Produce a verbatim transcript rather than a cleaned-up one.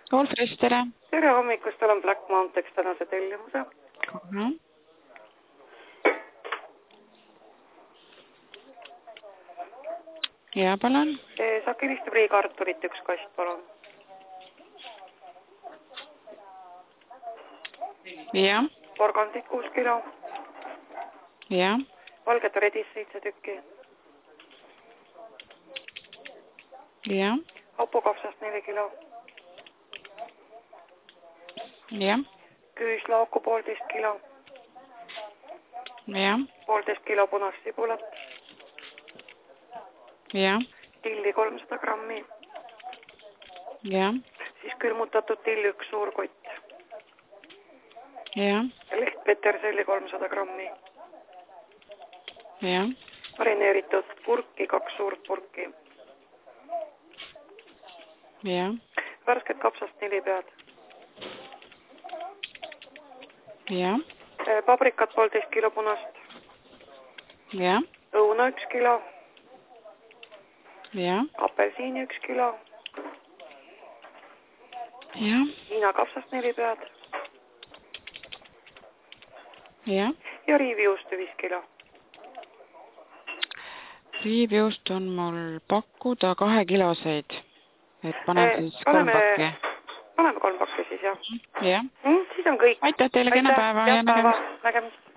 Olfris, tere. Tere hommikust, olen Black Mountains tänase tellimuse. Kohe. Ja, palun. Sakiliste priikartulit üks kast, palun. Ja. Porgandit kuus kilo. Ja. Valget redis seitse tükki. Ja. Hapukapsast neli kilo. Ja. Küüslauku poolteist kilo. Ja. Poolteist kilo punast sibulat. Ja. Tilli kolmsada grammi. Ja. Siis külmutatud tilli üks suur kott. Ja. Leht peterselli kolmsada grammi. Ja. Marineeritud purki, kaks suurt purki. Ja. Värsket kapsast neli pead. Ja. Pabrikat poolteist kilo punast. Ja. Õuna üks kilo. Ja. Apelsiini üks kilo. Ja. Hiina kapsast neli pead. Ja. Ja riivijuustu viis kilo. Riivjuust on mul pakkuda kahe kiloseid. Et panen siis Eh, kolm paneme, pakki. Paneme kolm pakki siis, jah. Ja. Mm, siis on kõik. Aitäh teile, kena päeva ja nägemist. nägemist.